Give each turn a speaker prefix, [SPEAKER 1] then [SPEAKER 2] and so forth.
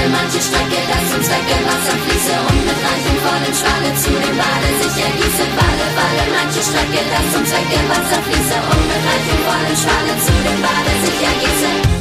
[SPEAKER 1] manche Strecke, das zum Zwecke Wasser fließe und mit reichem vollen Schwale zu dem Bade sich ergieße. Walle, manche Strecke, das zum Zwecke Wasser fließe und mit reichem vollen Schwale zu dem Bade sich ergieße.